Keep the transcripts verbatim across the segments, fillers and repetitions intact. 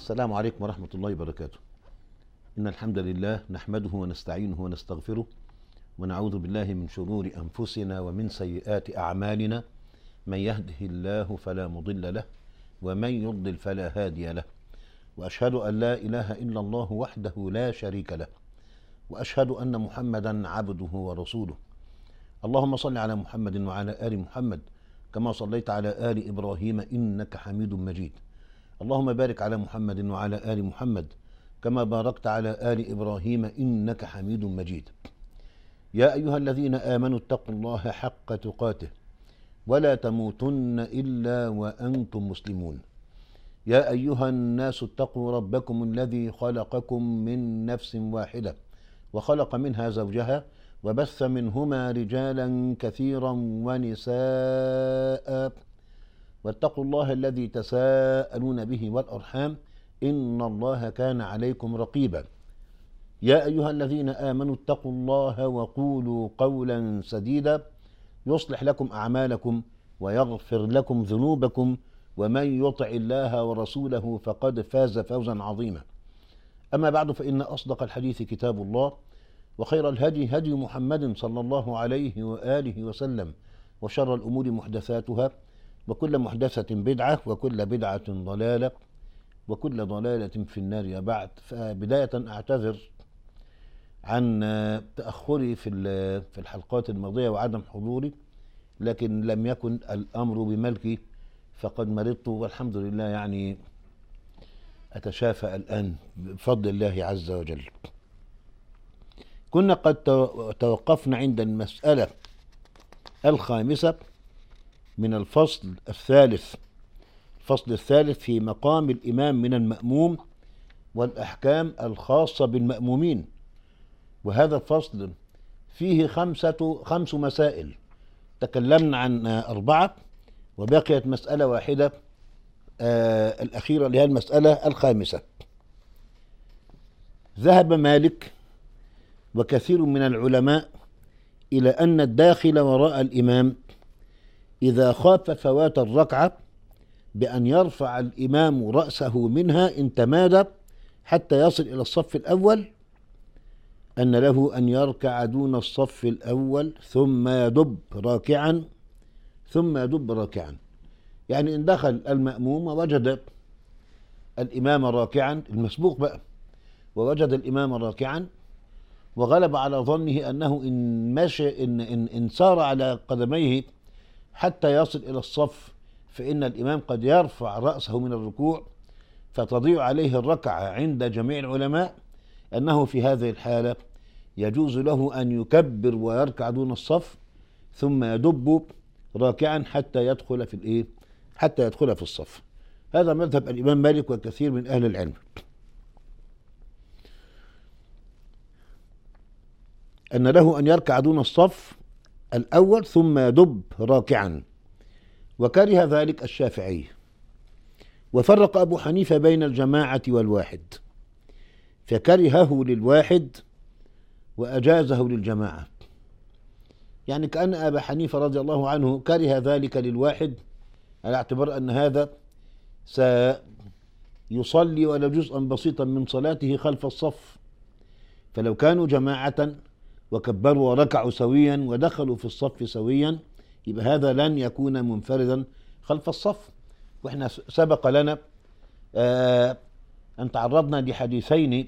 السلام عليكم ورحمة الله وبركاته. إن الحمد لله نحمده ونستعينه ونستغفره ونعوذ بالله من شرور أنفسنا ومن سيئات أعمالنا. من يهده الله فلا مضل له ومن يضلل فلا هادي له، وأشهد أن لا إله إلا الله وحده لا شريك له، وأشهد أن محمدا عبده ورسوله. اللهم صل على محمد وعلى آل محمد كما صليت على آل إبراهيم إنك حميد مجيد. اللهم بارك على محمد وعلى آل محمد كما باركت على آل إبراهيم إنك حميد مجيد. يا أيها الذين آمنوا اتقوا الله حق تقاته ولا تموتن إلا وأنتم مسلمون. يا أيها الناس اتقوا ربكم الذي خلقكم من نفس واحدة وخلق منها زوجها وبث منهما رجالا كثيرا ونساء، واتقوا الله الذي تساءلون به والأرحام إن الله كان عليكم رقيبا. يا أيها الذين آمنوا اتقوا الله وقولوا قولا سديدا يصلح لكم أعمالكم ويغفر لكم ذنوبكم، ومن يطع الله ورسوله فقد فاز فوزا عظيما. أما بعد، فإن أصدق الحديث كتاب الله، وخير الهدي هدي محمد صلى الله عليه وآله وسلم، وشر الأمور محدثاتها، وكل محدثة بدعة، وكل بدعة ضلالة، وكل ضلالة في النار. يا بعد، فبداية أعتذر عن تأخري في في الحلقات الماضية وعدم حضوري، لكن لم يكن الأمر بملكي، فقد مرضت والحمد لله يعني أتشافى الآن بفضل الله عز وجل. كنا قد توقفنا عند المسألة الخامسة من الفصل الثالث الفصل الثالث في مقام الإمام من المأموم والأحكام الخاصة بالمأمومين. وهذا الفصل فيه خمسة خمس مسائل، تكلمنا عن أربعة وبقيت مسألة واحدة آه الأخيرة اللي هي المسألة الخامسة. ذهب مالك وكثير من العلماء إلى أن الداخل وراء الإمام إذا خاف فوات الركعة بأن يرفع الإمام رأسه منها إن تمادى حتى يصل إلى الصف الأول، أن له أن يركع دون الصف الأول ثم يدب راكعا ثم يدب راكعا. يعني إن دخل المأموم ووجد الإمام راكعا، المسبوق بقى، ووجد الإمام راكعا وغلب على ظنه أنه إن مشى إن, إن, إن سار على قدميه حتى يصل إلى الصف فإن الإمام قد يرفع رأسه من الركوع فتضيع عليه الركعة. عند جميع العلماء أنه في هذه الحالة يجوز له أن يكبر ويركع دون الصف ثم يدب راكعا حتى يدخل في الإيه؟ حتى يدخل في الصف. هذا مذهب الإمام مالك وكثير من أهل العلم، أن له أن يركع دون الصف الأول ثم يدب راكعا، وكره ذلك الشافعي. وفرق أبو حنيفة بين الجماعة والواحد، فكرهه للواحد وأجازه للجماعة. يعني كأن أبا حنيفة رضي الله عنه كره ذلك للواحد على اعتبار أن هذا سيصلي ولا جزءا بسيطا من صلاته خلف الصف، فلو كانوا جماعة وكبروا وركعوا سويا ودخلوا في الصف سويا يبقى هذا لن يكون منفردا خلف الصف. واحنا سبق لنا آه أن تعرضنا لحديثين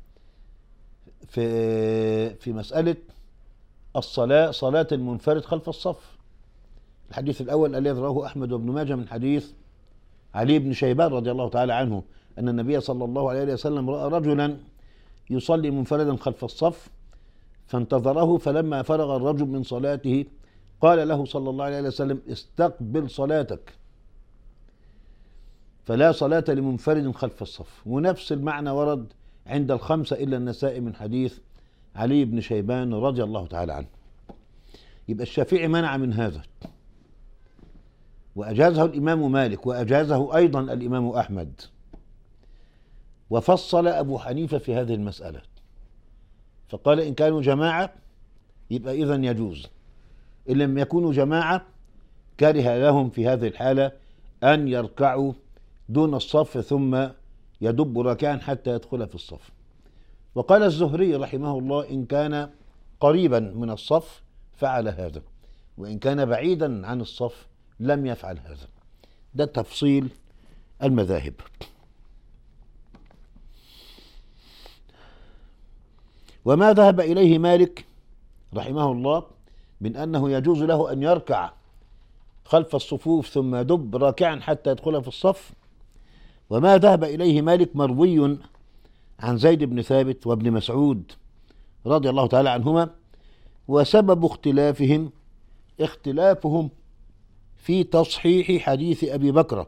في في مسألة الصلاة، صلاة المنفرد خلف الصف. الحديث الأول الذي رواه أحمد وابن ماجه من حديث علي بن شيبان رضي الله تعالى عنه أن النبي صلى الله عليه وسلم رأى رجلا يصلي منفردا خلف الصف فانتظره، فلما فرغ الرجل من صلاته قال له صلى الله عليه وسلم: استقبل صلاتك، فلا صلاة لمنفرد خلف الصف. ونفس المعنى ورد عند الخمسة إلا النسائي من حديث علي بن شيبان رضي الله تعالى عنه. يبقى الشافعي منع من هذا وأجازه الإمام مالك وأجازه أيضا الإمام أحمد. وفصل أبو حنيفة في هذه المسألة فقال: إن كانوا جماعة يبقى إذن يجوز، إن لم يكونوا جماعة كره لهم في هذه الحالة أن يركعوا دون الصف ثم يدب راكعا حتى يدخل في الصف. وقال الزهري رحمه الله إن كان قريبا من الصف فعل هذا، وإن كان بعيدا عن الصف لم يفعل هذا. ده تفصيل المذاهب. وما ذهب إليه مالك رحمه الله من أنه يجوز له أن يركع خلف الصفوف ثم يدب راكعا حتى يدخل في الصف، وما ذهب إليه مالك مروي عن زيد بن ثابت وابن مسعود رضي الله تعالى عنهما. وسبب اختلافهم اختلافهم في تصحيح حديث أبي بكر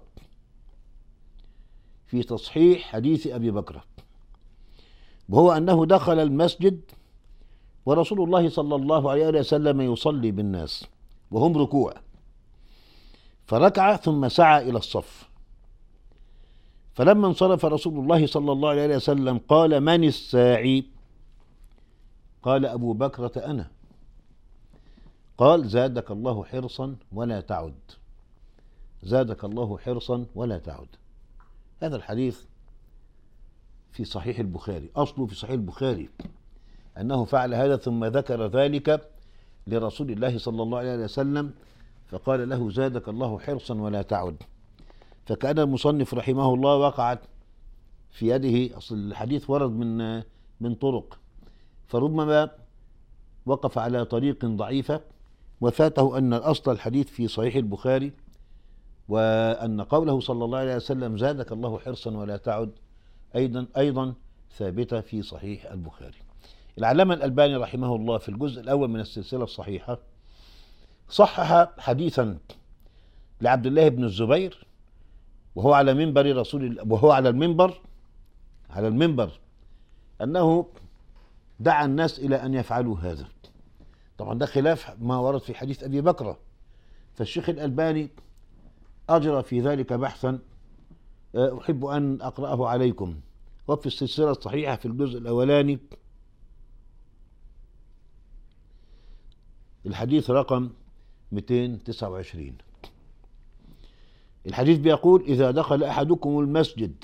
في تصحيح حديث أبي بكر وهو أنه دخل المسجد ورسول الله صلى الله عليه وسلم يصلي بالناس وهم ركوع، فركع ثم سعى إلى الصف، فلما انصرف رسول الله صلى الله عليه وسلم قال من الساعي؟ قال أبو بكرة أنا. قال زادك الله حرصا ولا تعد، زادك الله حرصا ولا تعد. هذا الحديث في صحيح البخاري، أصله في صحيح البخاري أنه فعل هذا ثم ذكر ذلك لرسول الله صلى الله عليه وسلم فقال له زادك الله حرصا ولا تعد. فكأن المصنف رحمه الله وقعت في يده، أصل الحديث ورد من من طرق، فربما وقف على طريق ضعيفة وفاته أن أصل الحديث في صحيح البخاري، وأن قوله صلى الله عليه وسلم زادك الله حرصا ولا تعد أيضا أيضا ثابتة في صحيح البخاري. العلامة الألباني رحمه الله في الجزء الأول من السلسلة الصحيحة صحح حديثا لعبد الله بن الزبير وهو على منبر رسول وهو على المنبر على المنبر أنه دعا الناس إلى أن يفعلوا هذا. طبعا ده خلاف ما ورد في حديث أبي بكر، فالشيخ الألباني أجرى في ذلك بحثا أحب أن أقرأه عليكم، وفي السلسلة الصحيحة في الجزء الأولاني الحديث رقم مئتين وتسعة وعشرين. الحديث بيقول إذا دخل أحدكم المسجد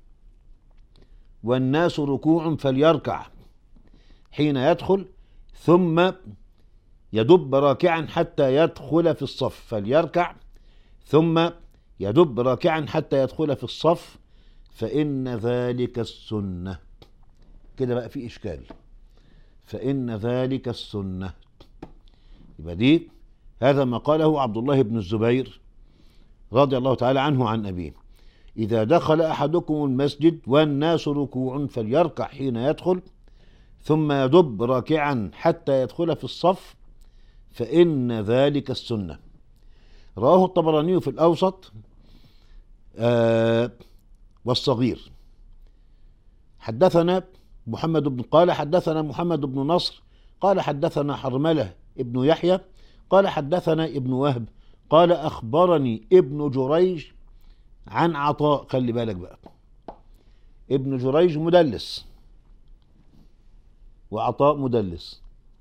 والناس ركوع فليركع حين يدخل ثم يدب راكعا حتى يدخل في الصف، فليركع ثم يدب راكعا حتى يدخل في الصف فإن ذلك السنة. كده بقى في إشكال، فإن ذلك السنة، يبقى دي هذا ما قاله عبد الله بن الزبير رضي الله تعالى عنه عن أبيه. إذا دخل أحدكم المسجد والناس ركوع فليركع حين يدخل ثم يدب راكعا حتى يدخل في الصف فإن ذلك السنة. رواه الطبراني في الأوسط آه والصغير. حدثنا محمد بن قال حدثنا محمد بن نصر قال حدثنا حرملة ابن يحيى قال حدثنا ابن وهب قال أخبرني ابن جريج عن عطاء. خلي بالك بقى، ابن جريج مدلس وعطاء مدلس.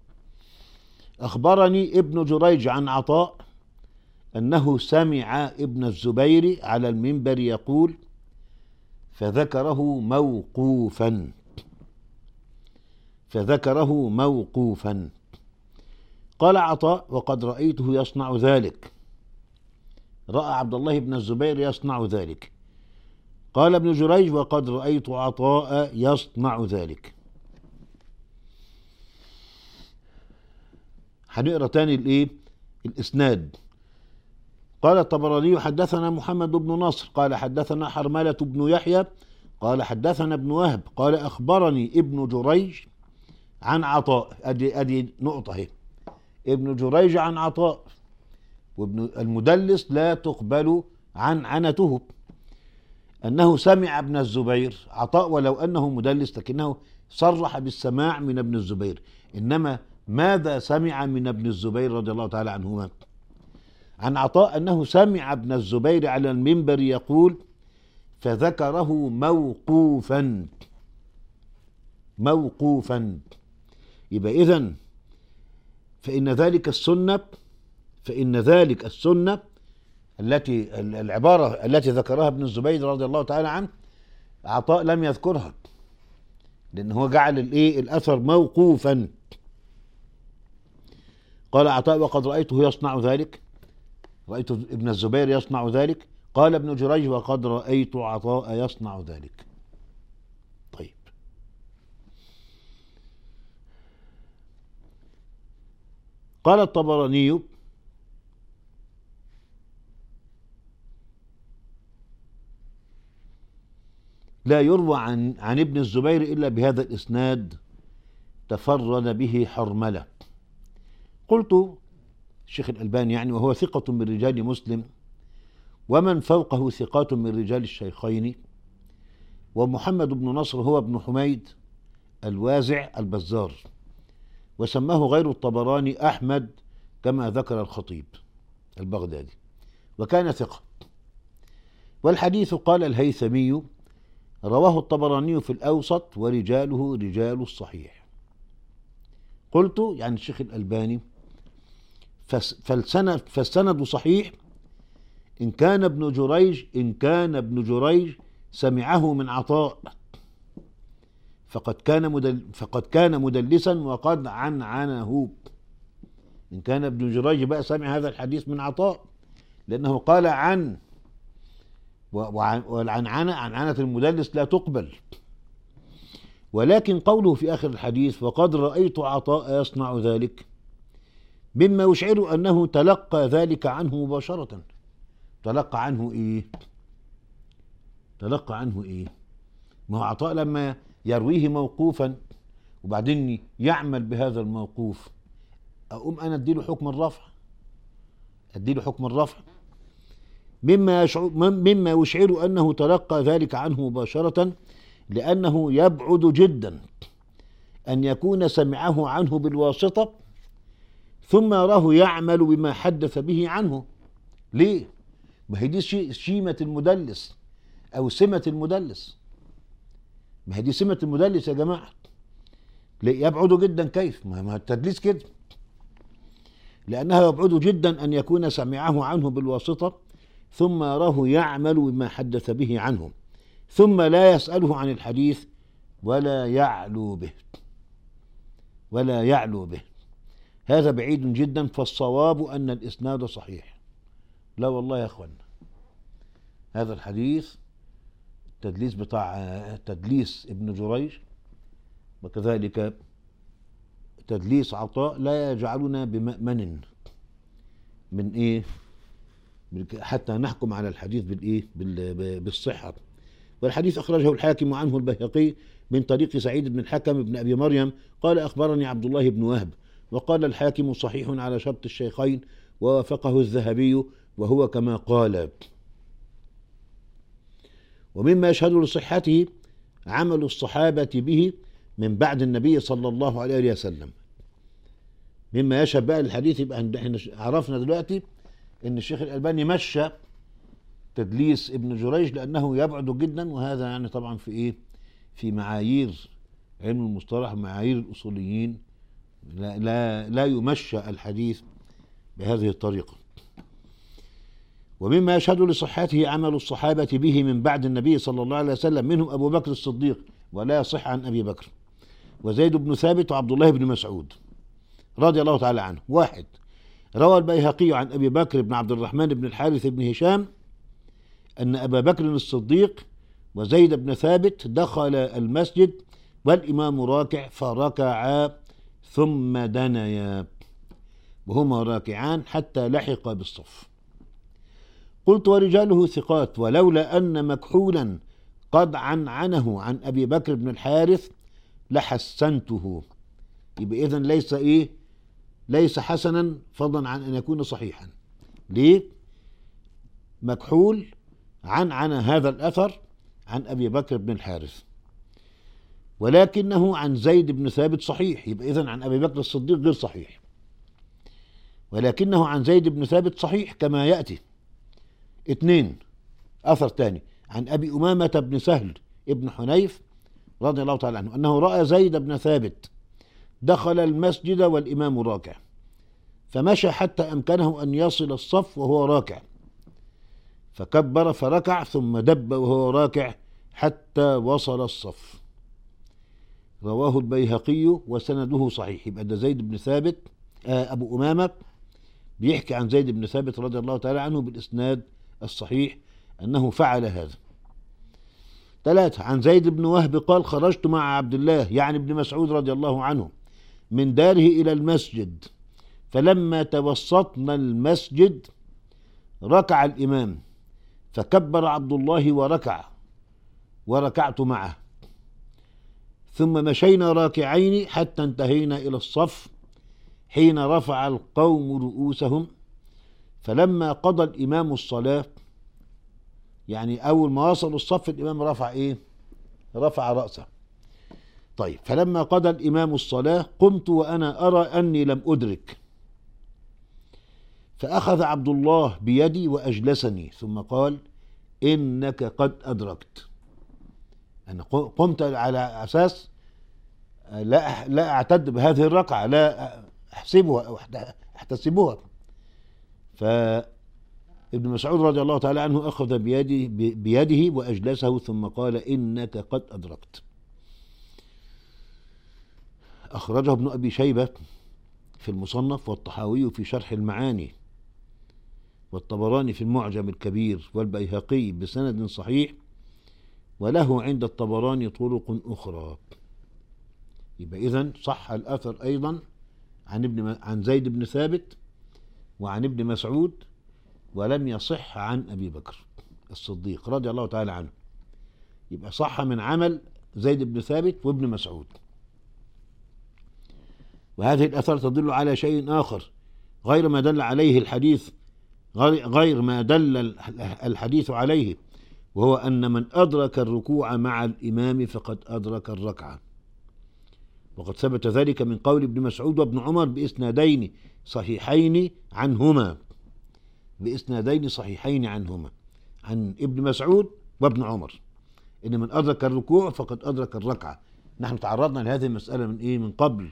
أخبرني ابن جريج عن عطاء أنه سمع ابن الزبير على المنبر يقول فذكره موقوفا فذكره موقوفا قال عطاء وقد رأيته يصنع ذلك، رأى عبد الله بن الزبير يصنع ذلك. قال ابن جريج وقد رأيت عطاء يصنع ذلك. هنقرا تاني الايه الاسناد. قال الطبراني حدثنا محمد بن نصر قال حدثنا حرملة بن يحيى قال حدثنا ابن وهب قال أخبرني ابن جريج عن عطاء. ادي ادي نقطة اهي، ابن جريج عن عطاء، وابن المدلس لا تقبل عن عنته، أنه سمع ابن الزبير. عطاء ولو أنه مدلس لكنه صرح بالسماع من ابن الزبير، إنما ماذا سمع من ابن الزبير رضي الله تعالى عنهما؟ عن عطاء أنه سمع ابن الزبير على المنبر يقول فذكره موقوفا موقوفا. يبقى إذن فإن ذلك السنة فإن ذلك السنة التي العبارة التي ذكرها ابن الزبير رضي الله تعالى عنه عطاء لم يذكرها لأن هو جعل الإيه الأثر موقوفا. قال عطاء وقد رأيته يصنع ذلك، رأيت ابن الزبير يصنع ذلك. قال ابن جريج وقد رأيت عطاء يصنع ذلك. طيب، قال الطبراني لا يروى عن عن ابن الزبير إلا بهذا الإسناد تفرد به حرملة. قلت الشيخ الألباني يعني وهو ثقة من رجال مسلم ومن فوقه ثقات من رجال الشيخين، ومحمد بن نصر هو ابن حميد الوازع البزار، وسماه غير الطبراني أحمد كما ذكر الخطيب البغدادي، وكان ثقة. والحديث قال الهيثمي رواه الطبراني في الأوسط ورجاله رجال الصحيح. قلت يعني الشيخ الألباني فالسند, فالسند صحيح إن كان ابن جريج إن كان ابن جريج سمعه من عطاء فقد كان مدل فقد كان مدلسا وقد عنعنه. إن كان ابن جريج بقى سمع هذا الحديث من عطاء لأنه قال عن، والعنعنة عنعنة المدلس لا تقبل. ولكن قوله في آخر الحديث وقد رأيت عطاء يصنع ذلك مما يشعر أنه تلقى ذلك عنه مباشرة. تلقى عنه إيه؟ تلقى عنه إيه؟ ما هو عطاء لما يرويه موقوفا وبعدين يعمل بهذا الموقوف أقوم أنا أديله حكم الرفع، أديله حكم الرفع مما يشعر مما يشعر أنه تلقى ذلك عنه مباشرة، لأنه يبعد جدا أن يكون سمعه عنه بالواسطة ثم يراه يعمل بما حدث به عنه. ليه؟ ما هي دي شيمة المدلس أو سمة المدلس. ما هي دي سمة المدلس يا جماعة. ليه يبعد جدا؟ كيف؟ ما التدليس كده، لأنها يبعد جدا أن يكون سمعه عنه بالواسطة ثم يراه يعمل بما حدث به عنه ثم لا يسأله عن الحديث ولا يعلو به ولا يعلو به هذا بعيد جدا. فالصواب أن الإسناد صحيح. لا والله يا أخوانا، هذا الحديث التدليس بتاع تدليس ابن جريج وكذلك تدليس عطاء لا يجعلنا بمأمن من إيه حتى نحكم على الحديث بالإيه بالصحة. والحديث أخرجه الحاكم عنه البيهقي من طريق سعيد بن الحكم بن أبي مريم قال أخبرني عبد الله بن وهب، وقال الحاكم صحيح على شرط الشيخين ووافقه الذهبي وهو كما قال. ومما يشهد لصحته عمل الصحابة به من بعد النبي صلى الله عليه وسلم. مما يشهد بقى الحديث، يبقى احنا عرفنا دلوقتي ان الشيخ الألباني مشى تدليس ابن جريج لأنه يبعد جدا، وهذا يعني طبعا في ايه في معايير علم المصطلح ومعايير الأصوليين لا, لا, لا يمشى الحديث بهذه الطريقة. ومما يشهد لصحته عمل الصحابة به من بعد النبي صلى الله عليه وسلم منهم أبو بكر الصديق ولا يصح عن أبي بكر، وزيد بن ثابت وعبد الله بن مسعود رضي الله تعالى عنه. واحد، روى البيهقي عن أبي بكر بن عبد الرحمن بن الحارث بن هشام أن أبا بكر الصديق وزيد بن ثابت دخل المسجد والإمام راكع فركعا ثم دنيا وهما راكعان حتى لحق بالصف. قلت ورجاله ثقات ولولا أن مكحولا قد عنعنه عن أبي بكر بن الحارث لحسنته. يبقى إذن ليس إيه ليس حسنا فضلا عن أن يكون صحيحا. ليه؟ مكحول عنعن هذا الأثر عن أبي بكر بن الحارث، ولكنه عن زيد بن ثابت صحيح، يبقى إذن عن أبي بكر الصديق غير صحيح، ولكنه عن زيد بن ثابت صحيح كما يأتي. اثنين، أثر تاني عن أبي أمامة بن سهل ابن حنيف رضي الله تعالى عنه أنه رأى زيد بن ثابت دخل المسجد والإمام راكع فمشى حتى أمكنه أن يصل الصف وهو راكع فكبر فركع ثم دب وهو راكع حتى وصل الصف. رواه البيهقي وسنده صحيح. يبقى ده زيد بن ثابت آه أبو أمامة بيحكي عن زيد بن ثابت رضي الله تعالى عنه بالإسناد الصحيح أنه فعل هذا. ثلاثة، عن زيد بن وهب قال: خرجت مع عبد الله يعني ابن مسعود رضي الله عنه من داره إلى المسجد، فلما توسطنا المسجد ركع الإمام، فكبر عبد الله وركع وركعت معه، ثم مشينا راكعين حتى انتهينا إلى الصف حين رفع القوم رؤوسهم، فلما قضى الإمام الصلاة، يعني أول ما وصلوا الصف الإمام رفع إيه؟ رفع رأسه. طيب، فلما قضى الإمام الصلاة قمت وأنا أرى أني لم أدرك، فأخذ عبد الله بيدي وأجلسني ثم قال: إنك قد أدركت. أنا قمت على أساس لا لا أعتد بهذه الركعة، لا أحسبها أو أحتسبها. فابن مسعود رضي الله تعالى عنه أخذ بيده, بيده وأجلسه ثم قال: إنك قد أدركت. أخرجه ابن أبي شيبة في المصنف، والطحاوي في شرح المعاني، والطبراني في المعجم الكبير، والبيهقي بسند صحيح، وله عند الطبراني طرق أخرى. يبقى إذن صح الأثر أيضا عن ابن عن زيد بن ثابت وعن ابن مسعود، ولم يصح عن أبي بكر الصديق رضي الله تعالى عنه. يبقى صح من عمل زيد بن ثابت وابن مسعود. وهذه الأثر تدل على شيء آخر غير ما دل عليه الحديث، غير ما دل الحديث عليه، وهو أن من أدرك الركوع مع الإمام فقد أدرك الركعة. وقد ثبت ذلك من قول ابن مسعود وابن عمر بإسنادين صحيحين عنهما بإسنادين صحيحين عنهما عن ابن مسعود وابن عمر، إن من أدرك الركوع فقد أدرك الركعة. نحن تعرضنا لهذه المسألة من إيه من قبل.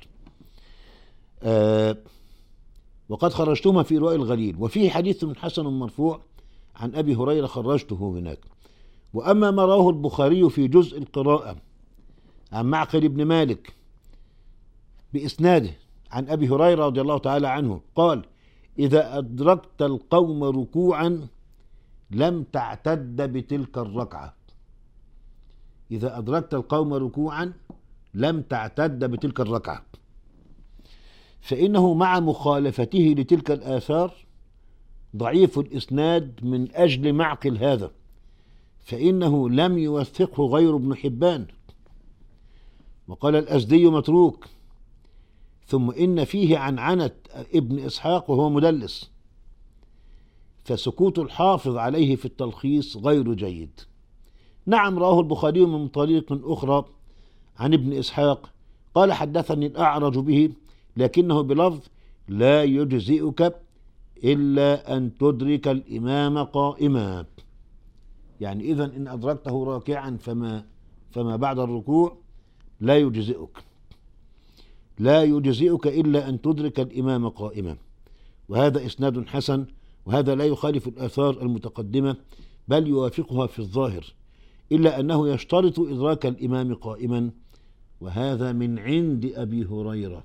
آه وقد خرجتهما في رواء الغليل، وفيه حديث حسن مرفوع عن أبي هريرة خرجته هناك. وأما ما رواه البخاري في جزء القراءة عن معقل بن مالك بإسناده عن أبي هريرة رضي الله تعالى عنه قال: إذا أدركت القوم ركوعا لم تعتد بتلك الركعة. إذا أدركت القوم ركوعا لم تعتد بتلك الركعة، فإنه مع مخالفته لتلك الآثار ضعيف الإسناد من أجل معقل هذا، فإنه لم يوثقه غير ابن حبان. وقال الأزدي متروك. ثم إن فيه عنعنة ابن إسحاق وهو مدلس، فسكوت الحافظ عليه في التلخيص غير جيد. نعم، رواه البخاري من طريق أخرى عن ابن إسحاق قال: حدثني الأعرج به لكنه بلفظ: لا يجزئك إلا أن تدرك الإمام قائما. يعني إذن إن أدركته راكعا فما فما بعد الركوع لا يجزئك لا يجزئك إلا أن تدرك الإمام قائما. وهذا إسناد حسن، وهذا لا يخالف الآثار المتقدمة بل يوافقها في الظاهر، إلا أنه يشترط إدراك الإمام قائما، وهذا من عند أبي هريرة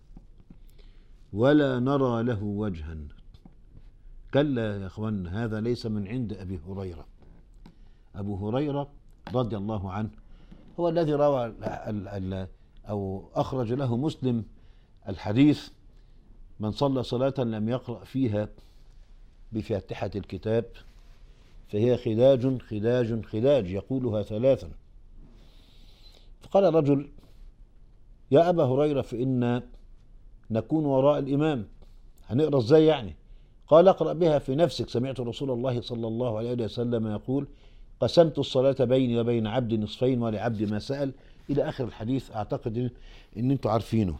ولا نرى له وجها. كلا يا أخوان، هذا ليس من عند أبي هريرة. أبو هريرة رضي الله عنه هو الذي روى أو أخرج له مسلم الحديث: من صلى صلاة لم يقرأ فيها بفاتحة الكتاب فهي خداج خداج خداج يقولها ثلاثا. فقال رجل: يا أبا هريرة، فإن نكون وراء الإمام، هنقرأ ازاي يعني؟ قال: اقرأ بها في نفسك، سمعت رسول الله صلى الله عليه وسلم يقول: قسمت الصلاة بيني وبين عبد نصفين ولعبد ما سأل، إلى آخر الحديث. أعتقد إن أنتم عارفينه،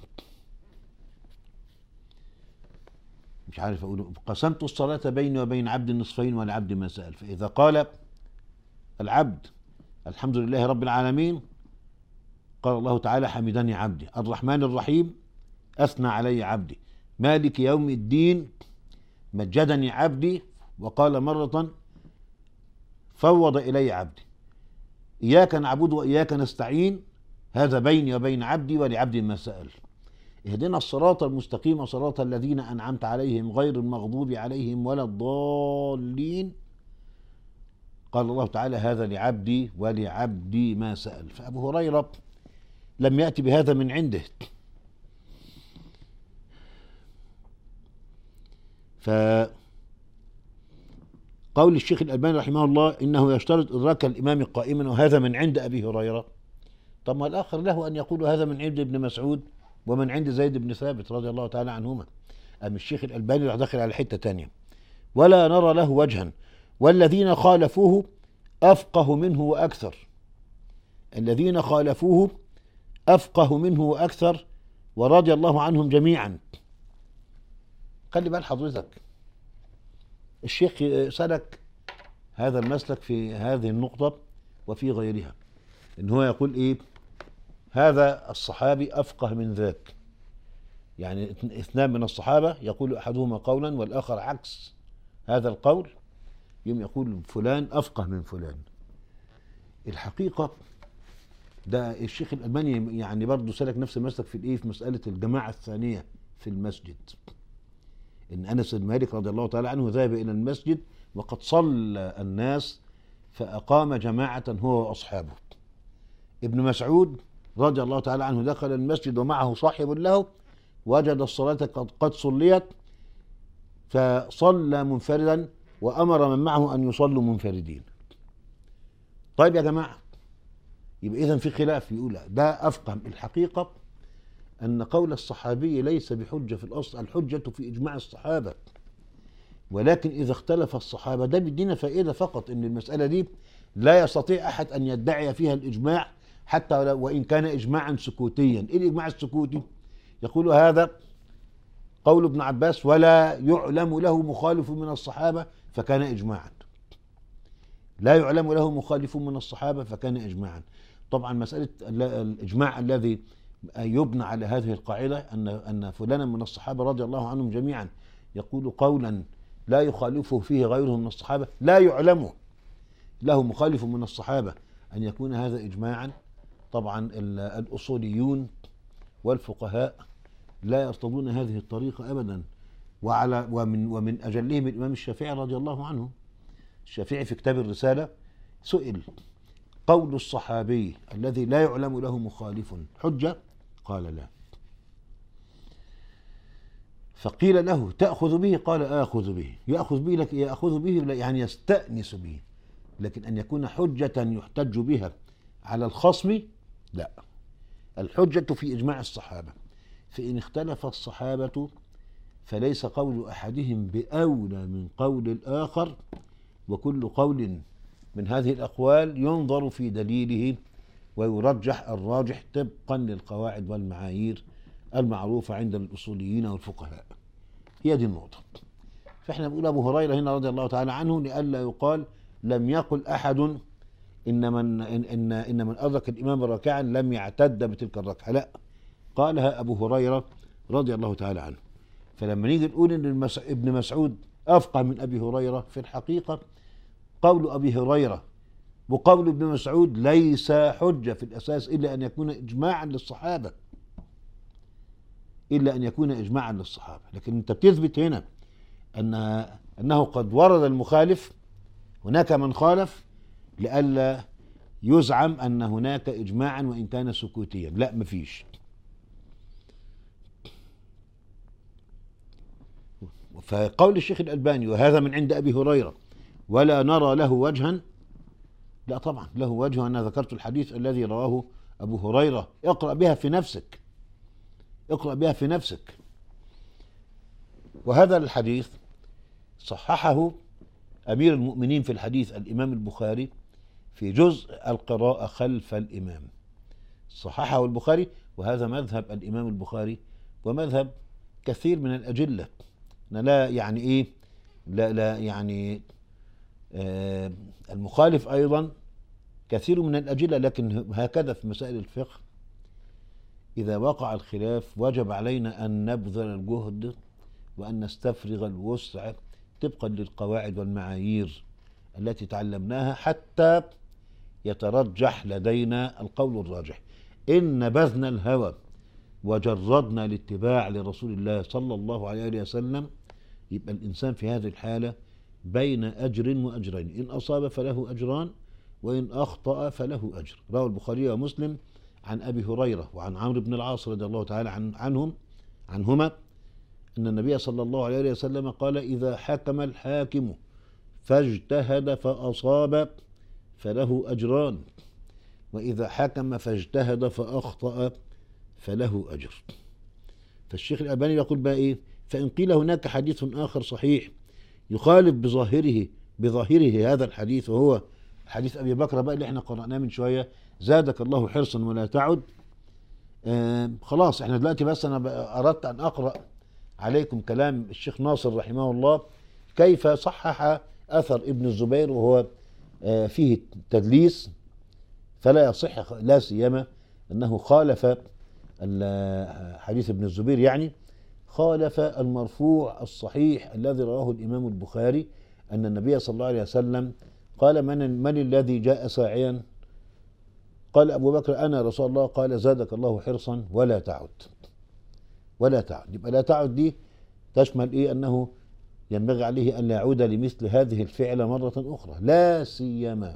مش عارف أقوله. قسمت الصلاة بيني وبين عبد نصفين ولعبد ما سأل، فإذا قال العبد الحمد لله رب العالمين قال الله تعالى: حمدني عبدي. الرحمن الرحيم أثنى علي عبدي. مالك يوم الدين مجدني عبدي. وقال مرة: فوض إلي عبدي. إياك نعبد وإياك نستعين، هذا بيني وبين عبدي ولعبدي ما سأل. اهدنا الصراط المستقيم صراط الذين أنعمت عليهم غير المغضوب عليهم ولا الضالين. قال الله تعالى هذا لعبدي ولعبدي ما سأل. فأبو هريرة لم يأتي بهذا من عنده، فقول الشيخ الألباني رحمه الله إنه يشترط إدراك الإمام قائما وهذا من عند أبي هريرة. طب ما الآخر له أن يقول هذا من عند ابن مسعود ومن عند زيد بن ثابت رضي الله تعالى عنهما. أم الشيخ الألباني راح داخل على حتة تانية، ولا نرى له وجها والذين خالفوه أفقه منه وأكثر. الذين خالفوه أفقه منه وأكثر ورضي الله عنهم جميعا. خلي بال حضرتك، الشيخ سلك هذا المسلك في هذه النقطة وفي غيرها، إن هو يقول إيه؟ هذا الصحابي أفقه من ذاك، يعني اثنان من الصحابة يقول أحدهما قولا والآخر عكس هذا القول، يوم يقول فلان أفقه من فلان. الحقيقة ده الشيخ الألباني يعني برضه سلك نفس المسلك في الإيه؟ في مسألة الجماعة الثانية في المسجد. إن أنس بن مالك رضي الله تعالى عنه ذهب إلى المسجد وقد صلى الناس فأقام جماعة هو وأصحابه. ابن مسعود رضي الله تعالى عنه دخل المسجد ومعه صاحب له، وجد الصلاة قد, قد صليت فصلى منفردا وأمر من معه أن يصلوا منفردين. طيب يا جماعة، يبقى إذن في خلاف، يقول ده أفقه. الحقيقة أن قول الصحابي ليس بحجة في الأصل، الحجة في إجماع الصحابة، ولكن إذا اختلف الصحابة ده بيدينا فائدة فقط، أن المسألة دي لا يستطيع أحد أن يدعي فيها الإجماع حتى وإن كان إجماعا سكوتيا. إيه الإجماع السكوتي؟ يقول هذا قول ابن عباس ولا يعلم له مخالف من الصحابة فكان إجماعا. لا يعلم له مخالف من الصحابة فكان إجماعا. طبعا مسألة الإجماع الذي يبنى على هذه القاعدة أن أن فلانا من الصحابة رضي الله عنهم جميعا يقول قولا لا يخالفه فيه غيره من الصحابة لا يعلم له مخالف من الصحابة أن يكون هذا إجماعا. طبعا الأصوليون والفقهاء لا يرتضون هذه الطريقة أبدا، وعلى ومن ومن أجلهم الإمام الشافعي رضي الله عنه. الشافعي في كتاب الرسالة سئل قول الصحابي الذي لا يعلم له مخالف حجة؟ قال لا. فقيل له تأخذ به؟ قال آخذ به. يأخذ به لك يأخذ به يعني يستأنس به، لكن أن يكون حجة يحتج بها على الخصم لا. الحجة في إجماع الصحابة، فإن اختلف الصحابة فليس قول أحدهم بأولى من قول الآخر، وكل قول من هذه الأقوال ينظر في دليله ويرجح الراجح طبقا للقواعد والمعايير المعروفة عند الأصوليين والفقهاء. هي دي النقطة. فإحنا بنقول أبو هريرة هنا رضي الله تعالى عنه لئلا يقال لم يقل أحد إن من إن إن, إن من أدرك الإمام راكعا لم يعتد بتلك الركعة، لا، قالها أبو هريرة رضي الله تعالى عنه. فلما نيجي نقول إن ابن مسعود أفقه من أبي هريرة، في الحقيقة قول أبي هريرة وقول ابن مسعود ليس حجة في الأساس إلا أن يكون إجماعا للصحابة، إلا أن يكون إجماعا للصحابة. لكن أنت بتثبت هنا أن أنه قد ورد المخالف، هناك من خالف، لئلا يزعم أن هناك إجماعا وإن كان سكوتيا. لا، مفيش. فقول الشيخ الألباني وهذا من عند أبي هريرة ولا نرى له وجها، لا طبعا له وجه. أنا ذكرت الحديث الذي رواه أبو هريرة، اقرأ بها في نفسك، اقرأ بها في نفسك. وهذا الحديث صححه أمير المؤمنين في الحديث الإمام البخاري في جزء القراءة خلف الإمام، صححه البخاري، وهذا مذهب الإمام البخاري ومذهب كثير من الأجلة. لا يعني إيه لا لا يعني آه المخالف أيضا كثير من الأجلة، لكن هكذا في مسائل الفقه إذا وقع الخلاف وجب علينا أن نبذل الجهد وأن نستفرغ الوسع طبقا للقواعد والمعايير التي تعلمناها، حتى يترجح لدينا القول الراجح. إن نبذنا الهوى وجردنا الاتباع لرسول الله صلى الله عليه وسلم، يبقى الإنسان في هذه الحالة بين أجر وأجرين، إن أصاب فله أجران وإن أخطأ فله أجر. رواه البخاري ومسلم عن أبي هريرة وعن عمرو بن العاص رضي الله تعالى عن عنهم عنهما أن النبي صلى الله عليه وسلم قال: إذا حكم الحاكم فاجتهد فأصاب فله أجران، وإذا حكم فاجتهد فأخطأ فله أجر. فالشيخ الألباني يقول بقى إيه؟ فإن قيل هناك حديث آخر صحيح يخالف بظاهره بظاهره هذا الحديث، وهو حديث أبي بكر بقى اللي احنا قرأناه من شوية: زادك الله حرصا ولا تعد. آه خلاص احنا دلوقتي بس أنا أردت أن أقرأ عليكم كلام الشيخ ناصر رحمه الله كيف صحح أثر ابن الزبير، وهو آه فيه تدليس فلا يصح، لا سيما أنه خالف حديث ابن الزبير، يعني خالف المرفوع الصحيح الذي رواه الإمام البخاري أن النبي صلى الله عليه وسلم قال: من, من الذي جاء ساعيا؟ قال أبو بكر: أنا رسول الله. قال: زادك الله حرصا ولا تعد. ولا تعد، يبقى لا تعد دي تشمل إيه؟ أنه ينبغي عليه أن لا يعود لمثل هذه الفعلة مرة أخرى، لا سيما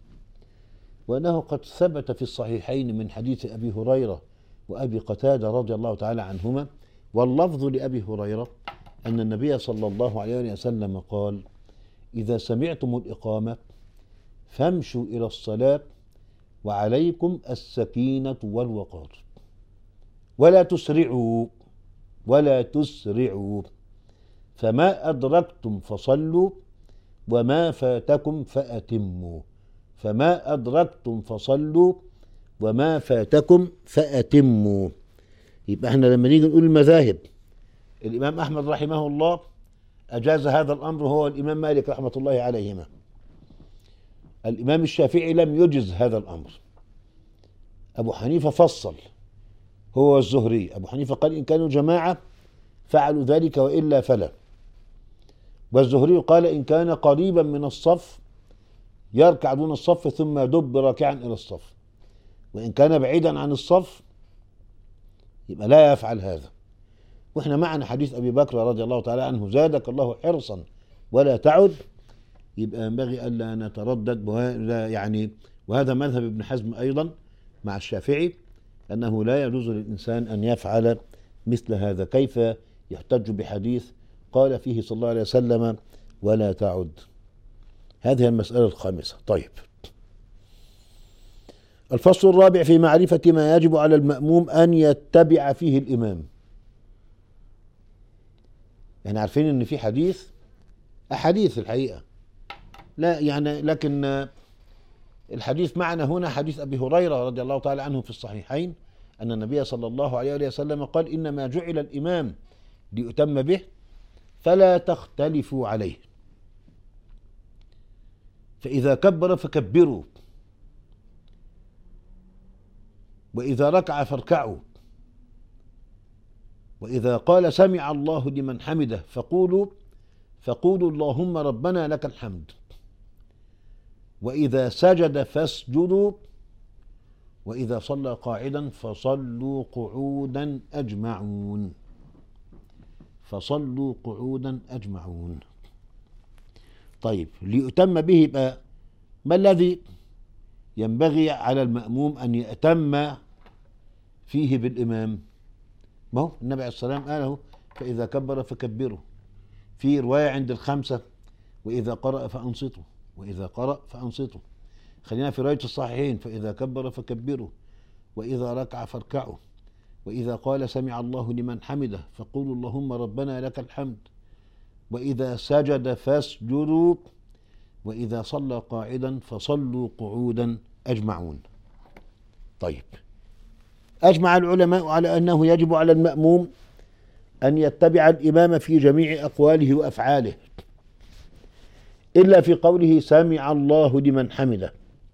وأنه قد ثبت في الصحيحين من حديث أبي هريرة وأبي قتادة رضي الله تعالى عنهما، واللفظ لأبي هريرة أن النبي صلى الله عليه وسلم قال: إذا سمعتم الإقامة فامشوا إلى الصلاة وعليكم السكينة والوقار ولا تسرعوا ولا تسرعوا فما أدركتم فصلوا وما فاتكم فأتموا فما أدركتم فصلوا وما فاتكم فأتموا. يبقى احنا لما نيجي نقول المذاهب، الإمام أحمد رحمه الله أجاز هذا الأمر، هو الإمام مالك رحمة الله عليهما. الإمام الشافعي لم يجز هذا الأمر. أبو حنيفة فصل، هو الزهري. أبو حنيفة قال: إن كانوا جماعة فعلوا ذلك وإلا فلا. والزهري قال: إن كان قريبا من الصف يركع دون الصف ثم يدب راكعا إلى الصف، وإن كان بعيدا عن الصف يبقى لا يفعل هذا. واحنا معنا حديث أبي بكر رضي الله تعالى عنه: زادك الله حرصا ولا تعد. يبقى ينبغي ألا نتردد، يعني وهذا مذهب ابن حزم أيضا مع الشافعي، أنه لا يجوز للإنسان أن يفعل مثل هذا. كيف يحتج بحديث قال فيه صلى الله عليه وسلم: ولا تعد؟ هذه المسألة الخامسة. طيب، الفصل الرابع في معرفة ما يجب على المأموم أن يتبع فيه الإمام. يعني عارفين أن في حديث أحاديث الحقيقة، لا يعني لكن الحديث معنا هنا حديث أبي هريرة رضي الله تعالى عنه في الصحيحين أن النبي صلى الله عليه وسلم قال: إنما جعل الإمام ليؤتم به فلا تختلفوا عليه، فإذا كبر فكبروا، وإذا ركع فاركعوا، وإذا قال سمع الله لمن حمده فقولوا فقولوا اللهم ربنا لك الحمد، وإذا سجد فاسجدوا، وإذا صلى قاعدا فصلوا قعودا أجمعون فصلوا قعودا أجمعون. طيب، ليؤتم به يبقى ما الذي ينبغي على المأموم أن يأتم فيه بالإمام؟ ما هو النبي عليه الصلاة والسلام قاله: فإذا كبر فكبروا. في رواية عند الخمسة: وإذا قرأ فأنصتوا وإذا قرأ فأنصتوا. خلينا في رواية الصحيحين: فإذا كبر فكبروا وإذا ركع فاركعوا وإذا قال سمع الله لمن حمده فقولوا اللهم ربنا لك الحمد، وإذا سجد فاسجدوا، وإذا صلى قاعدا فصلوا قعودا أجمعون. طيب، أجمع العلماء على أنه يجب على المأموم أن يتبع الإمام في جميع أقواله وأفعاله، إلا في قوله سمع الله لمن حمده،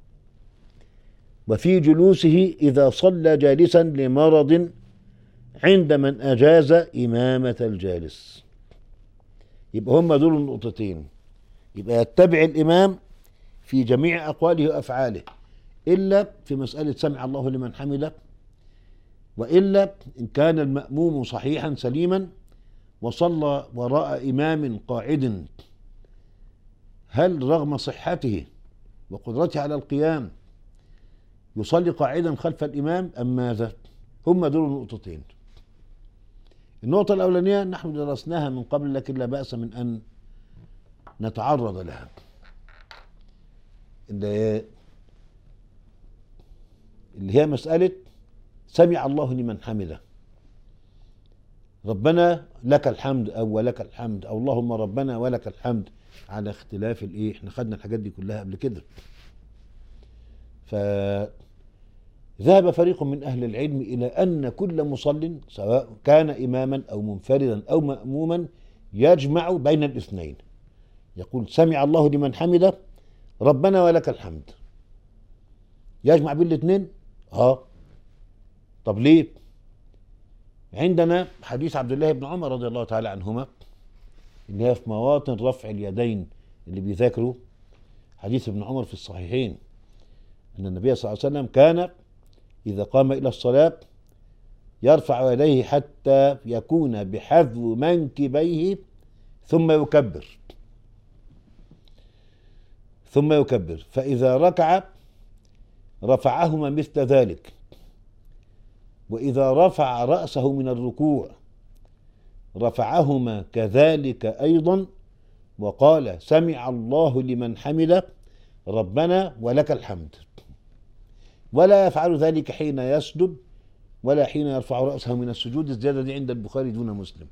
وفي جلوسه إذا صلى جالسا لمرض عند من أجاز إمامة الجالس. يبقى هم دول النقطتين. يبقى يتبع الإمام في جميع أقواله وأفعاله، إلا في مسألة سمع الله لمن حمده، وإلا إن كان المأموم صحيحا سليما وصلى وراء إمام قاعد، هل رغم صحته وقدرته على القيام يصلي قاعدا خلف الإمام أم ماذا؟ هم دول النقطتين. النقطة الأولانية نحن درسناها من قبل، لكن لا بأس من أن نتعرض لها. اللي هي مسألة سمع الله لمن حمده، ربنا لك الحمد أو ولك الحمد أو اللهم ربنا ولك الحمد، على اختلاف الايه، احنا خدنا الحاجات دي كلها قبل كده. فذهب فريق من أهل العلم إلى أن كل مصل سواء كان إماما أو منفردا أو مأموما يجمع بين الاثنين، يقول سمع الله لمن حمده ربنا ولك الحمد، يجمع بين الاثنين. اه طب ليه؟ عندنا حديث عبد الله بن عمر رضي الله تعالى عنهما اللي هي في مواطن رفع اليدين اللي بيذاكروا حديث ابن عمر في الصحيحين، أن النبي صلى الله عليه وسلم كان إذا قام إلى الصلاة يرفع يديه حتى يكون بحذو منكبيه ثم يكبر ثم يكبر فإذا ركع رفعهما مثل ذلك، وإذا رفع رأسه من الركوع رفعهما كذلك أيضا، وقال سمع الله لمن حمده ربنا ولك الحمد، ولا يفعل ذلك حين يسجد ولا حين يرفع رأسه من السجود. الزيادة دي عند البخاري دون مسلم.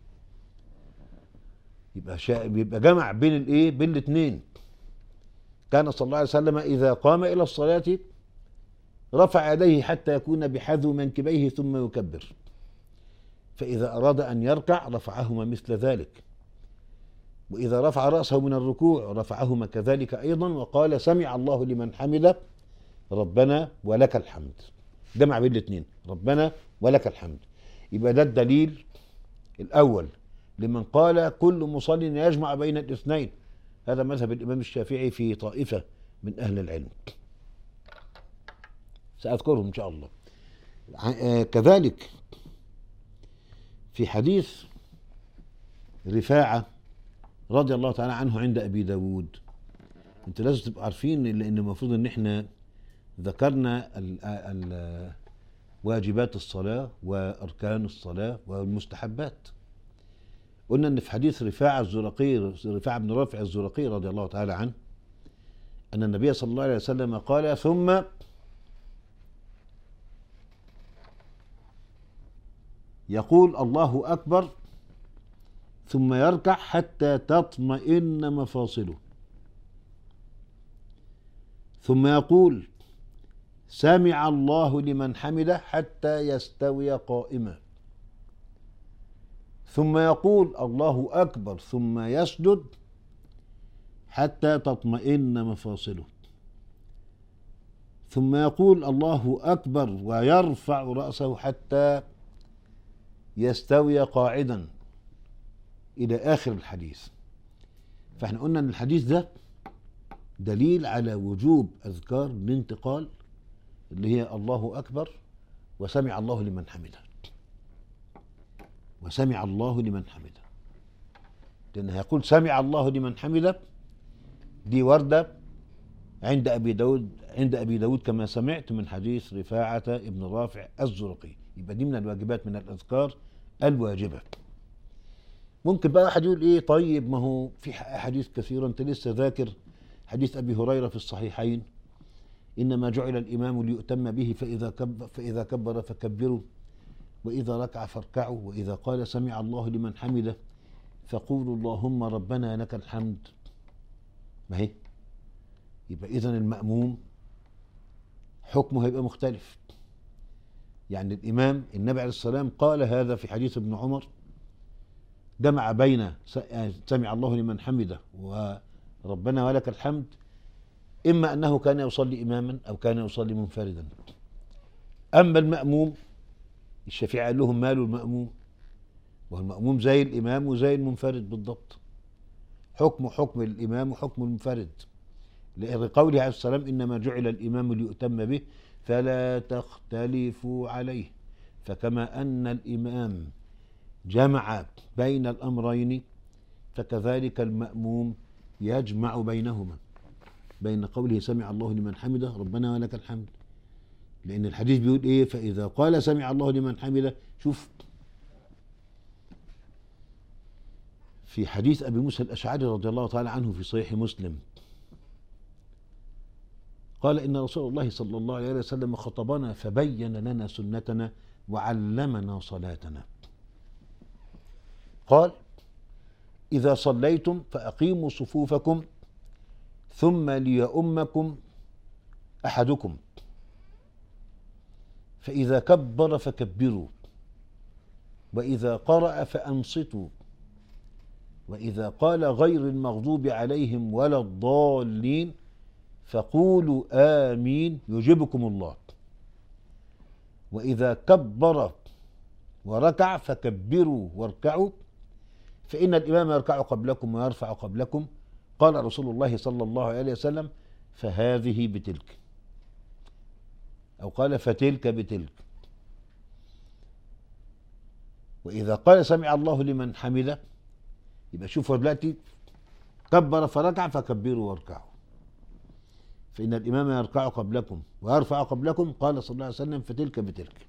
يبقى شا... يبقى جمع بين الايه، بين الاثنين. كان صلى الله عليه وسلم إذا قام إلى الصلاة رفع يديه حتى يكون بحذو منكبيه ثم يكبر، فإذا أراد أن يركع رفعهما مثل ذلك، وإذا رفع رأسه من الركوع رفعهما كذلك أيضا، وقال سمع الله لمن حمده ربنا ولك الحمد. جمع بين الاثنين ربنا ولك الحمد. يبقى ده الدليل الأول لمن قال كل مصل يجمع بين الاثنين. هذا مذهب الإمام الشافعي في طائفة من أهل العلم، سأذكرهم إن شاء الله. كذلك في حديث رفاعة رضي الله تعالى عنه عند أبي داود، انت لازم تبقى عارفين لأن المفروض ان احنا ذكرنا واجبات الصلاة وأركان الصلاة والمستحبات. قلنا ان في حديث رفاعة الزرقي، رفاعة بن رافع الزرقي رضي الله تعالى عنه، أن النبي صلى الله عليه وسلم قال ثم يقول الله أكبر ثم يركع حتى تطمئن مفاصله، ثم يقول سمع الله لمن حمده حتى يستوي قائما، ثم يقول الله أكبر ثم يسجد حتى تطمئن مفاصله، ثم يقول الله أكبر ويرفع رأسه حتى يستوي قاعدا إلى آخر الحديث. فاحنا قلنا أن الحديث ده دليل على وجوب أذكار الانتقال اللي هي الله أكبر وسمع الله لمن حمده، وسمع الله لمن حمده، لأنه يقول سمع الله لمن حمده دي وردة عند أبي داود عند أبي داود كما سمعت من حديث رفاعة ابن رافع الزرقي. يبقى دي من الواجبات، من الأذكار الواجبة. ممكن بقى واحد يقول ايه، طيب ما هو في أحاديث كثيرة، انت لسه ذاكر حديث أبي هريرة في الصحيحين إنما جعل الإمام ليؤتم به فإذا كبر, فإذا كبر فكبروا وإذا ركع فاركعوا وإذا قال سمع الله لمن حمده فقولوا اللهم ربنا لك الحمد. ما هي يبقى إذن المأموم حكمه هيبقى مختلف. يعني الإمام النبي عليه الصلاة والسلام قال هذا في حديث ابن عمر، جمع بين سمع الله لمن حمده وربنا ولك الحمد، إما أنه كان يصلي إماما أو كان يصلي منفردا. أما المأموم الشافعي قال لهم ماله المأموم، والمأموم زي الإمام وزي المنفرد بالضبط، حكم حكم الإمام وحكم المنفرد. لقوله عليه السلام إنما جعل الإمام ليؤتم به فلا تختلفوا عليه. فكما أن الإمام جمع بين الأمرين فكذلك المأموم يجمع بينهما، بين قوله سمع الله لمن حمده ربنا ولك الحمد، لأن الحديث بيقول إيه؟ فإذا قال سمع الله لمن حمده، شوف في حديث أبي موسى الأشعري رضي الله تعالى عنه في صحيح مسلم قال إن رسول الله صلى الله عليه وسلم خطبنا فبين لنا سنتنا وعلمنا صلاتنا. قال إذا صليتم فأقيموا صفوفكم ثم ليؤمكم أحدكم، فإذا كبر فكبروا، وإذا قرأ فأنصتوا، وإذا قال غير المغضوب عليهم ولا الضالين فقولوا آمين يجبكم الله، وإذا كبر وركع فكبروا واركعوا، فإن الإمام يركع قبلكم ويرفع قبلكم. قال رسول الله صلى الله عليه وسلم فهذه بتلك، أو قال فتلك بتلك. وإذا قال سمع الله لمن حمده، يبقى شوفوا دلوقتي كبر فركع فكبروا واركعوا، فإن الإمام يركع قبلكم ويرفع قبلكم. قال صلى الله عليه وسلم فتلك بتلك.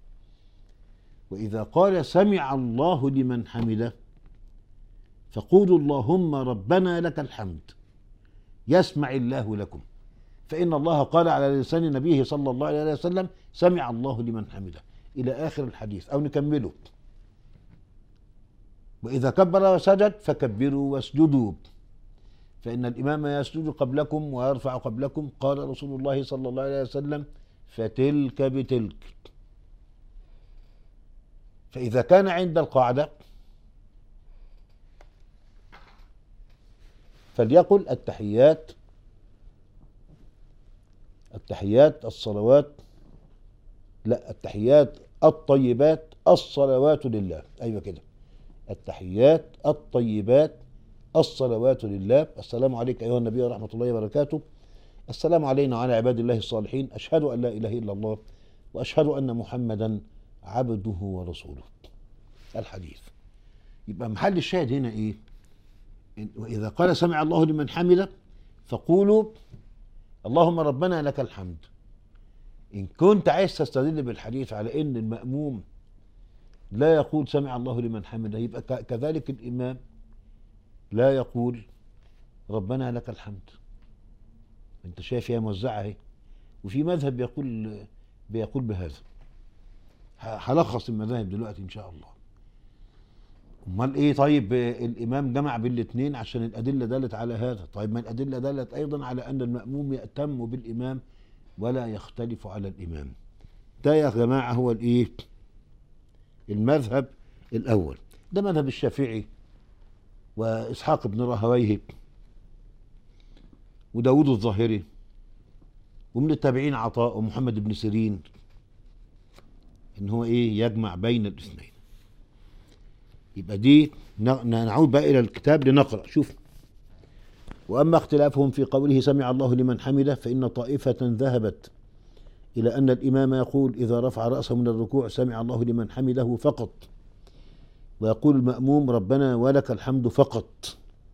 وإذا قال سمع الله لمن حمده فقولوا اللهم ربنا لك الحمد يسمع الله لكم، فإن الله قال على لسان نبيه صلى الله عليه وسلم سمع الله لمن حمده، إلى آخر الحديث. أو نكمله وإذا كبر وسجد فكبروا واسجدوا، فإن الإمام يسجد قبلكم ويرفع قبلكم. قال رسول الله صلى الله عليه وسلم فتلك بتلك. فإذا كان عند القاعدة فليقل التحيات التحيات الصلوات لا التحيات الطيبات الصلوات لله. أيوة كده، التحيات الطيبات الصلوات لله. السلام عليك أيها النبي ورحمة الله وبركاته. السلام علينا وعلى عباد الله الصالحين. أشهد أن لا إله إلا الله وأشهد أن محمدا عبده ورسوله. الحديث. يبقى محل الشاهد هنا إيه؟ وإذا قال سمع الله لمن حمده فقولوا اللهم ربنا لك الحمد. إن كنت عايز تستدل بالحديث على إن المأموم لا يقول سمع الله لمن حمده، يبقى كذلك الإمام لا يقول ربنا لك الحمد. انت شايف هي موزعه اهي، وفي مذهب بيقول بيقول بهذا. هلخص المذاهب دلوقتي ان شاء الله. امال ايه؟ طيب الامام جمع بالاثنين عشان الادله دلت على هذا. طيب ما الادله دلت ايضا على ان المأموم يأتم بالامام ولا يختلف على الامام. ده يا جماعه هو الايه؟ المذهب الاول. ده مذهب الشافعي واسحاق بن راهويه وداود الظاهري، ومن التابعين عطاء ومحمد بن سيرين، ان هو ايه؟ يجمع بين الاثنين. يبقى دي نعود بقى الى الكتاب لنقرأ. شوف: واما اختلافهم في قوله سمع الله لمن حمده فان طائفة ذهبت الى ان الامام يقول اذا رفع رأسه من الركوع سمع الله لمن حمده فقط، ويقول المأموم ربنا ولك الحمد فقط.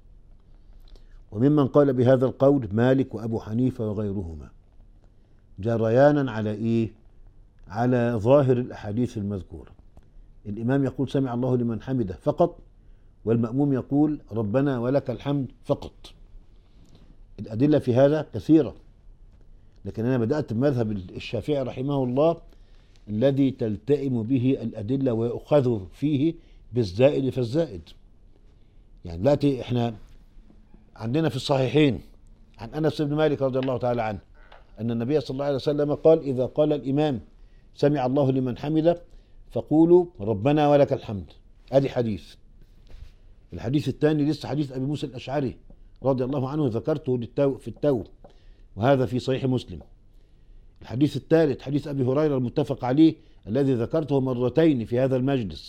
وممن قال بهذا القول مالك وأبو حنيفة وغيرهما، جريانا على إيه؟ على ظاهر الأحاديث المذكورة. الإمام يقول سمع الله لمن حمده فقط، والمأموم يقول ربنا ولك الحمد فقط. الأدلة في هذا كثيرة، لكن أنا بدأت بمذهب الشافعي رحمه الله الذي تلتئم به الأدلة ويؤخذ فيه بالزائد فالزائد. يعني دلوقتي احنا عندنا في الصحيحين عن أنس بن مالك رضي الله تعالى عنه أن النبي صلى الله عليه وسلم قال إذا قال الإمام سمع الله لمن حمده فقولوا ربنا ولك الحمد. ادي حديث. الحديث الثاني لسه حديث أبي موسى الأشعري رضي الله عنه ذكرته للتو في التو، وهذا في صحيح مسلم. الحديث الثالث حديث أبي هريرة المتفق عليه الذي ذكرته مرتين في هذا المجلس: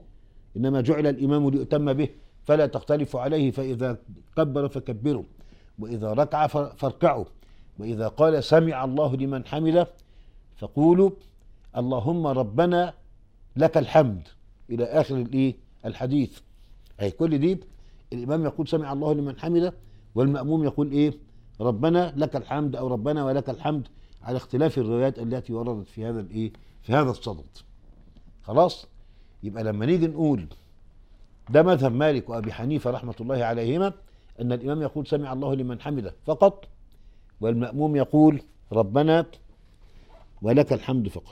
إنما جعل الإمام ليؤتم به فلا تختلفوا عليه، فإذا كبر فكبروا، وإذا ركع فاركعوا، وإذا قال سمع الله لمن حمده فقولوا اللهم ربنا لك الحمد إلى آخر الإيه الحديث. أي كل دي الإمام يقول سمع الله لمن حمده، والمأموم يقول إيه ربنا لك الحمد أو ربنا ولك الحمد، على اختلاف الروايات التي وردت في هذا الإيه في هذا الصدد. خلاص. يبقى لما نيجي نقول ده مذهب مالك وأبي حنيفة رحمة الله عليهما، أن الإمام يقول سمع الله لمن حمده فقط، والمأموم يقول ربنا ولك الحمد فقط.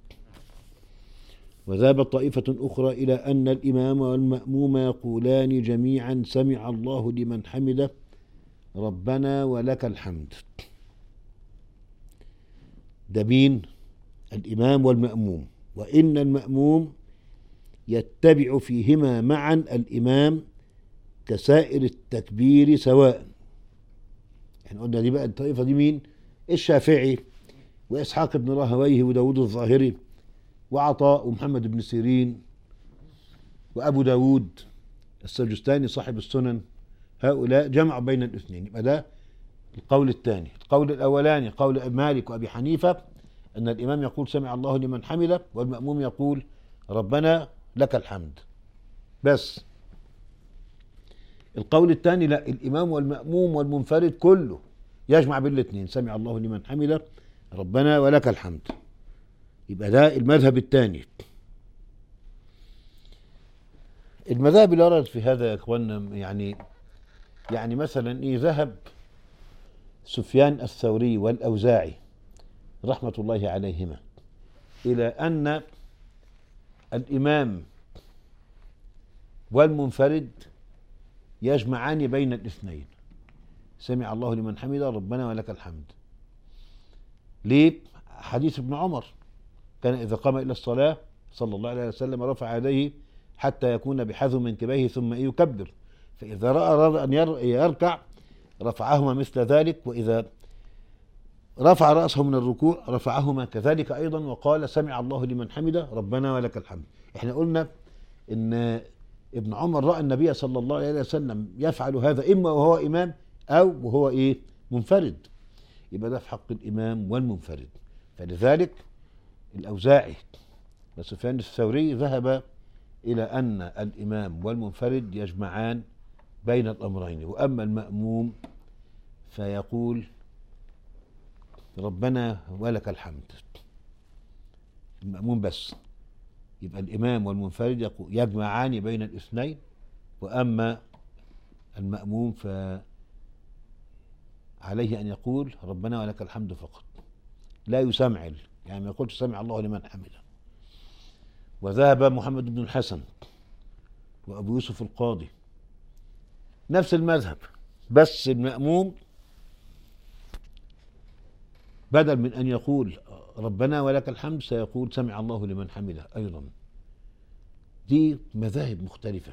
وذهبت طائفة أخرى إلى أن الإمام والمأموم يقولان جميعا سمع الله لمن حمده ربنا ولك الحمد. ده مين؟ الإمام والمأموم. وإن المأموم يتبع فيهما معا الإمام كسائر التكبير سواء. يعني قلنا دي بقى الطائفة دي مين؟ الشافعي وإسحاق بن راهويه وداود الظاهري وعطاء ومحمد بن سيرين وأبو داود السجستاني صاحب السنن. هؤلاء جمعوا بين الاثنين. يبقى ده القول الثاني. القول الأولاني قول مالك وأبي حنيفة أن الإمام يقول سمع الله لمن حمده، والمأموم يقول ربنا لك الحمد بس. القول الثاني لا، الإمام والمأموم والمنفرد كله يجمع بين الاثنين، سمع الله لمن حمده ربنا ولك الحمد. يبقى ده المذهب الثاني. المذاهب اللي وردت في هذا يا اخوانا، يعني يعني مثلا ايه، ذهب سفيان الثوري والأوزاعي رحمة الله عليهما إلى أن الإمام والمنفرد يجمعان بين الاثنين، سمع الله لمن حمده ربنا ولك الحمد. ليه؟ حديث ابن عمر كان إذا قام إلى الصلاة صلى الله عليه وسلم رفع يديه حتى يكون بحذو منكبيه ثم يكبر، فإذا رأى أراد أن يركع رفعهما مثل ذلك، وإذا رفع رأسه من الركوع رفعهما كذلك أيضا، وقال سمع الله لمن حمده ربنا ولك الحمد. احنا قلنا إن ابن عمر رأى النبي صلى الله عليه وسلم يفعل هذا إما وهو إمام أو وهو إيه منفرد. يبقى ده في حق الإمام والمنفرد. فلذلك الأوزاعي وسفيان الثوري ذهب إلى أن الإمام والمنفرد يجمعان بين الأمرين، وأما المأموم فيقول ربنا ولك الحمد، المأموم بس. يبقى الإمام والمنفرد يجمعان بين الاثنين، وأما المأموم فعليه أن يقول ربنا ولك الحمد فقط، لا يسمعل، يعني ما يقولش سمع الله لمن حمده. وذهب محمد بن الحسن وأبو يوسف القاضي نفس المذهب، بس المأموم بدل من أن يقول ربنا ولك الحمد سيقول سمع الله لمن حمده أيضا. دي مذاهب مختلفة،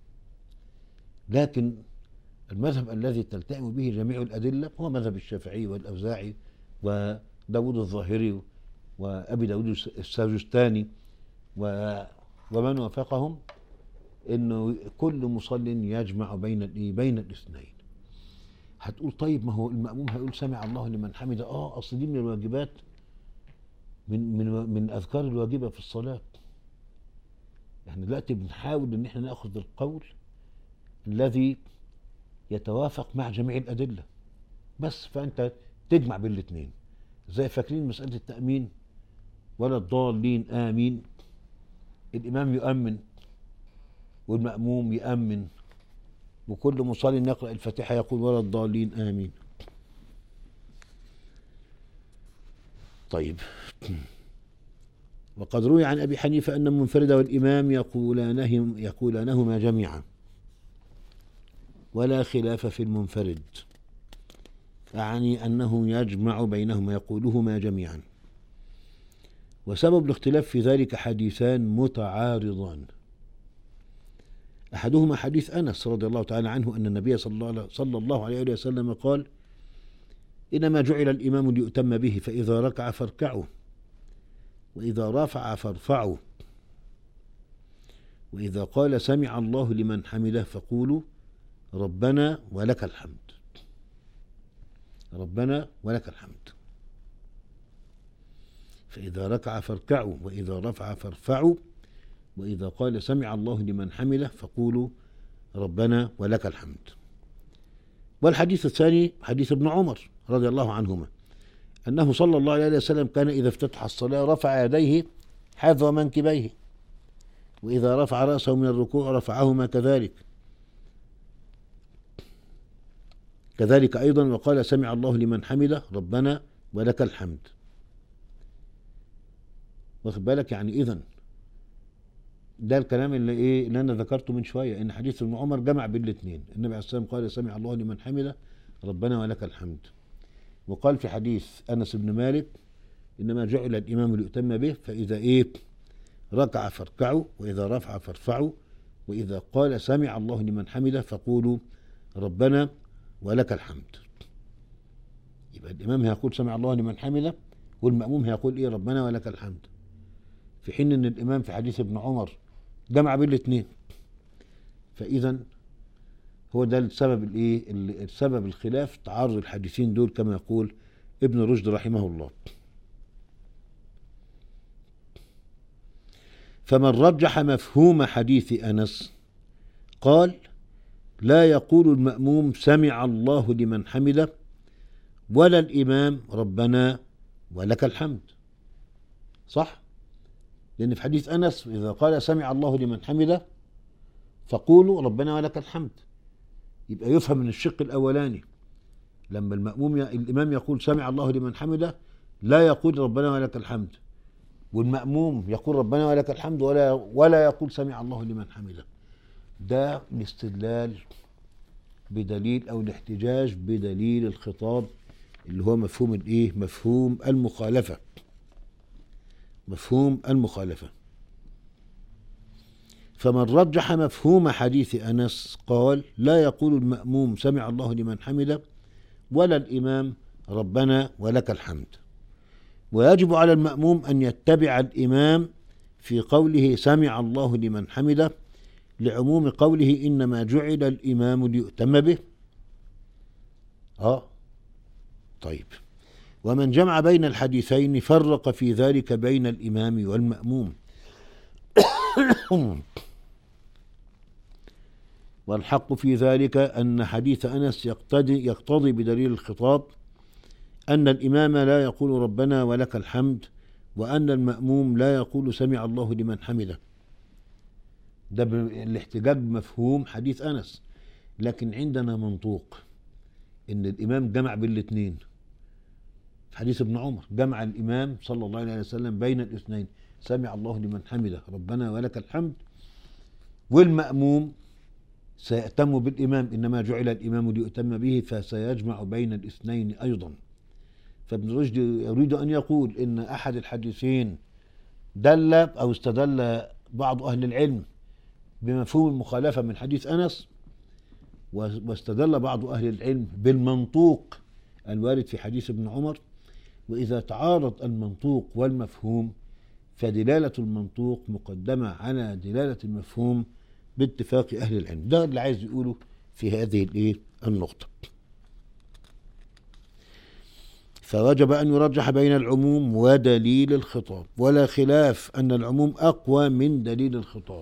لكن المذهب الذي تلتئم به جميع الأدلة هو مذهب الشافعي والأوزاعي وداود الظاهري وأبي داود السجستاني ومن وافقهم، إنه كل مصل يجمع بين بين الاثنين. هتقول طيب ما هو المأموم هيقول سمع الله لمن حمده، اه اصل دي من الواجبات، من من من اذكار الواجبه في الصلاه. احنا دلوقتي بنحاول ان احنا ناخذ القول الذي يتوافق مع جميع الادله بس، فانت تجمع بين الاثنين. زي فاكرين مساله التامين ولا الضالين امين، الامام يؤمن والمأموم يأمن، وكل مصلي يقرأ الفاتحة يقول ولا الضالين آمين. طيب، وقد روي عن أبي حنيفة أن المنفرد والإمام يقولانهم يقولانهما جميعا ولا خلاف في المنفرد، أعني أنه يجمع بينهما يقولهما جميعا. وسبب الاختلاف في ذلك حديثان متعارضان. أحدهما حديث أنس رضي الله تعالى عنه أن النبي صلى الله عليه وسلم قال إنما جعل الإمام ليؤتم به، فإذا ركع فاركعوا، وإذا رفع فارفعوا، وإذا قال سمع الله لمن حمده فقولوا ربنا ولك الحمد. ربنا ولك الحمد. فإذا ركع فاركعوا، وإذا رفع فارفعوا، وإذا قال سمع الله لمن حمده فقولوا ربنا ولك الحمد. والحديث الثاني حديث ابن عمر رضي الله عنهما أنه صلى الله عليه وسلم كان إذا افتتح الصلاة رفع يديه حذو منكبيه، وإذا رفع رأسه من الركوع رفعهما كذلك كذلك أيضا، وقال سمع الله لمن حمده ربنا ولك الحمد. واخد بالك؟ يعني إذن ده الكلام اللي ايه اللي انا ذكرته من شويه، ان حديث ابن عمر جمع بين الاثنين. النبي عليه الصلاه والسلام قال سمع الله لمن حمده ربنا ولك الحمد. وقال في حديث انس بن مالك انما جعل الامام ليؤتم به، فاذا ايه ركع فاركعوا، واذا رفع فارفعوا، واذا قال سمع الله لمن حمده فقولوا ربنا ولك الحمد. يبقى الامام هيقول سمع الله لمن حمده، والمأموم هيقول ايه ربنا ولك الحمد، في حين ان الامام في حديث ابن عمر جمع بين الاثنين. فاذا هو ده السبب الايه السبب الخلاف تعارض الحديثين دول كما يقول ابن رشد رحمه الله. فمن رجح مفهوم حديث انس قال لا يقول المأموم سمع الله لمن حمده ولا الامام ربنا ولك الحمد. صح؟ لأن في حديث أنس إذا قال سمع الله لمن حمده فقولوا ربنا ولك الحمد، يبقى يفهم من الشق الأولاني لما المأموم ي... الإمام يقول سمع الله لمن حمده لا يقول ربنا ولك الحمد، والمأموم يقول ربنا ولك الحمد ولا ولا يقول سمع الله لمن حمده. ده الاستدلال بدليل أو الاحتجاج بدليل الخطاب اللي هو مفهوم الإيه؟ مفهوم المخالفة. مفهوم المخالفة. فمن رجح مفهوم حديث أنس قال لا يقول المأموم سمع الله لمن حمده ولا الإمام ربنا ولك الحمد، ويجب على المأموم أن يتبع الإمام في قوله سمع الله لمن حمده لعموم قوله إنما جعل الإمام ليؤتم به. آه طيب، ومن جمع بين الحديثين فرق في ذلك بين الإمام والمأموم. والحق في ذلك أن حديث أنس يقتضي, يقتضي بدليل الخطاب أن الإمام لا يقول ربنا ولك الحمد، وأن المأموم لا يقول سمع الله لمن حمده. ده الاحتجاج بمفهوم حديث أنس. لكن عندنا منطوق إن الإمام جمع بين الاثنين. في حديث ابن عمر جمع الإمام صلى الله عليه وسلم بين الاثنين، سمع الله لمن حمده ربنا ولك الحمد، والمأموم سيأتم بالإمام إنما جعل الإمام ليؤتم به، فسيجمع بين الاثنين أيضا. فابن رشد يريد أن يقول إن أحد الحديثين دل أو استدل بعض أهل العلم بمفهوم المخالفة من حديث أنس، واستدل بعض أهل العلم بالمنطوق الوارد في حديث ابن عمر. وإذا تعارض المنطوق والمفهوم فدلالة المنطوق مقدمة على دلالة المفهوم باتفاق أهل العلم. ده اللي عايز يقوله في هذه الايه النقطة. فوجب أن يرجح بين العموم ودليل الخطاب، ولا خلاف أن العموم أقوى من دليل الخطاب.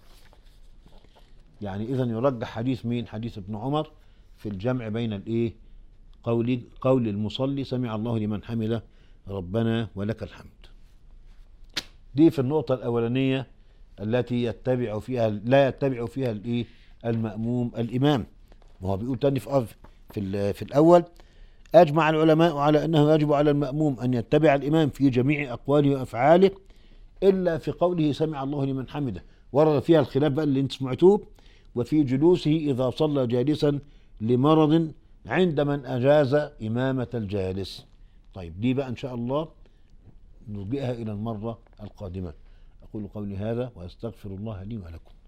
يعني إذا يرجح حديث مين؟ حديث ابن عمر في الجمع بين الايه قول قول المصلي سمع الله لمن حمده ربنا ولك الحمد. دي في النقطة الأولانية التي يتبع فيها لا يتبع فيها الايه المأموم الإمام. وهو بيقول تاني في في, في الأول أجمع العلماء على أنه يجب على المأموم أن يتبع الإمام في جميع أقواله وأفعاله إلا في قوله سمع الله لمن حمده، ورد فيها الخلاف بقى اللي انت سمعتوه، وفي جلوسه إذا صلى جالسا لمرض عند من أجاز إمامة الجالس. طيب دي بقى إن شاء الله نرجئها إلى المرة القادمة. أقول قولي هذا وأستغفر الله لي ولكم.